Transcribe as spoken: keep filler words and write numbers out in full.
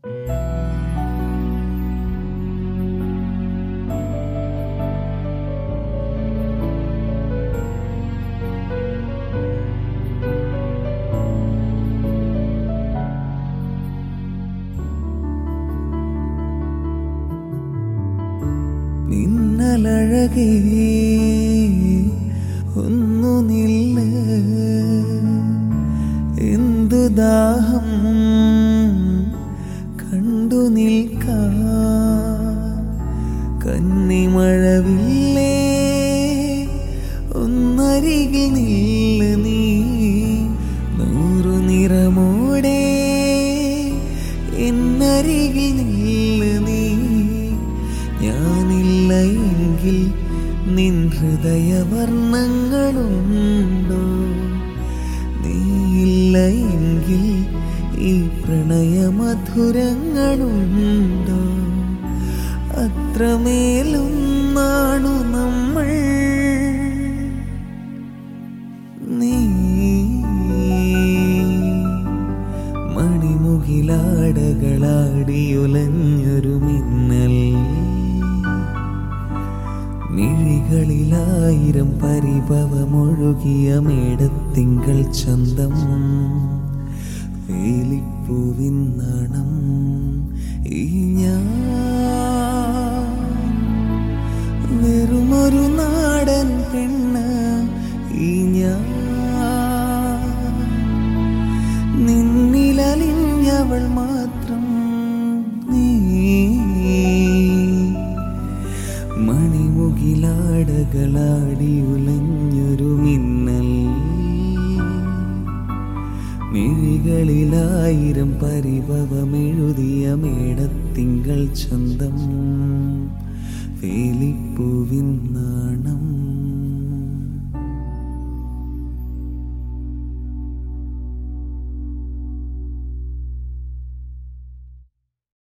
നിന്നലഴകേ ഒന്നു നില്ല, എന്തു ദാഹം കണ്ടു നിൽക്കാം. കന്നിമഴവില്ലേ ഒന്നരികിൽ നില്ല നീ, നൂറു നിറമോടെ എന്നരികിൽ നില്ല നീ. ഞാനില്ല എങ്കിൽ നിൻ ഹൃദയവർണ്ണങ്ങളുണ്ടോ? നീയില്ല എങ്കിൽ ഈ പ്രണയമധുരങ്ങളുണ്ടോ? അത്രമേലൊന്നാണു നമ്മൾ. നീ മണിമുകിലാടകളാടിയുലഞ്ഞൊരു മിന്നൽ, മിഴികളിലായിരം പരിഭവമൊഴുകിയ മേടത്തിങ്കൾ ചന്തം. വേലിപ്പൂവിൻ നാണം ഈ ഞാൻ, വെറുമൊരു നാടൻ പെണ്ണ് ഈ ഞാൻ. നിന്നിലലിഞ്ഞവൾ മാത്രം നീ, മണിമുകിലാടകളാടി ഉലഞ്ഞൊരു മിന്നൽ, മിഴികളിലായിരം പരിഭവമെഴുതിയ മേടത്തിങ്കൾ ചന്തം. വേലിപ്പൂവിൻ നാണം.